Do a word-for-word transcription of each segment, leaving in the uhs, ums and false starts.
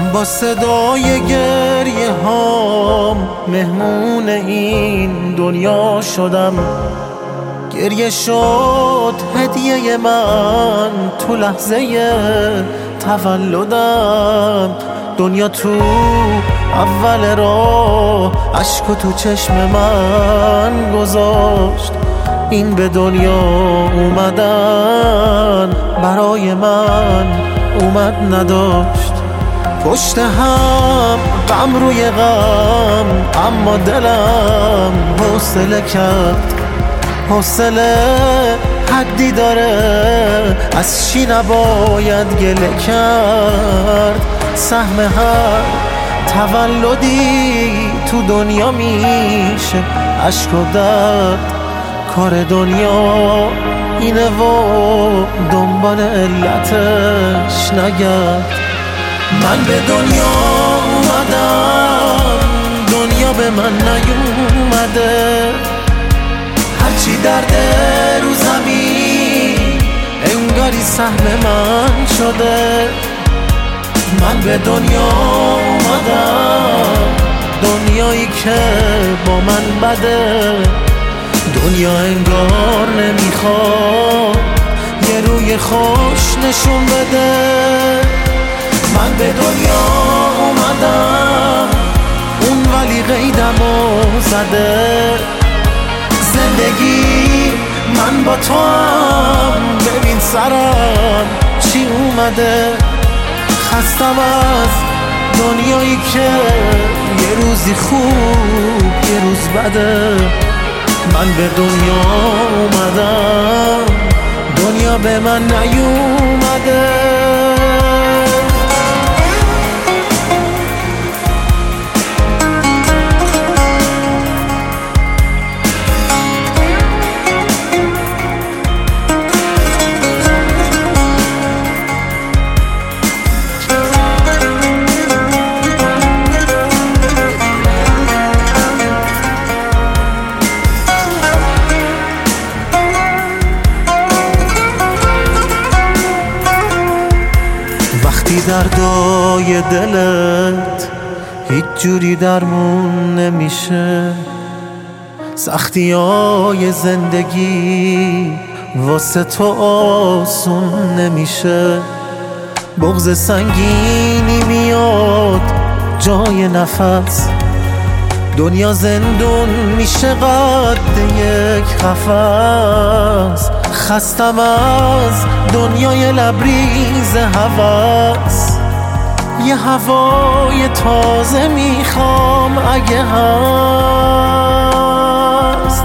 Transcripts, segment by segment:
با صدای گریه هام مهمون این دنیا شدم. گریه شد هدیه من تو لحظه تولدم. دنیا تو اول راه عشق تو چشم من گذاشت. این به دنیا اومدن برای من اومد نداشت. پشت هم غم روی غم، اما دلم حوصله کرد. حوصله حدی داره، از چی نباید گله کرد. سهم هر تولدی تو دنیا میشه عشق و درد. کار دنیا اینه و دنبال علتش نگرد. من به دنیا اومدم، دنیا به من نیومده. هرچی درده رو زمین انگاری سهم من شده. من به دنیا اومدم، دنیایی که با من بده. دنیا انگار نمیخواد یه روی خوش نشون بده. من به دنیا اومدم، اون ولی قیدمو زده. زندگی من با تو هم، ببین سرم چی اومده. خستم از دنیایی که یه روزی خوب یه روز بده. من به دنیا اومدم، دنیا به من نیومده. وقتی دردای دلت هیچ جوری درمون نمیشه، سختی های زندگی واسه تو آسون نمیشه. بغض سنگینی میاد جای نفس، دنیا زندون میشه قد یک قفس. خستم از دنیای لبریز هوس، یه هوای تازه میخوام اگه هست.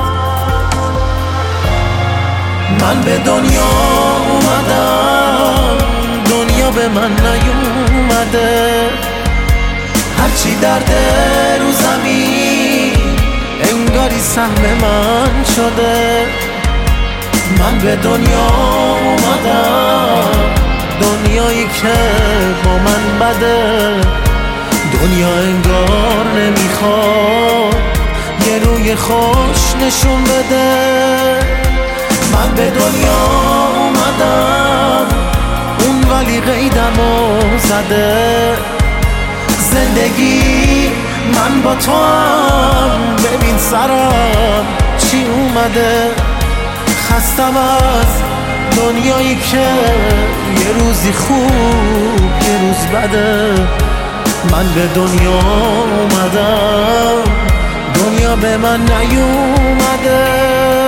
من به دنیا اومدم، دنیا به من نیومده. هرچی درده رو زمین انگاری سهم من شده. من به دنیا اومدم، دنیایی که با من بده. دنیا انگار نمیخواد یه روی خوش نشون بده. من به دنیا اومدم، اون ولی قیدمو زده. زندگی من با تو هم، ببین سرم چی اومده. خستم از دنیایی که یه روزی خوب یه روز بده. من به دنیا اومدم، دنیا به من نیومده.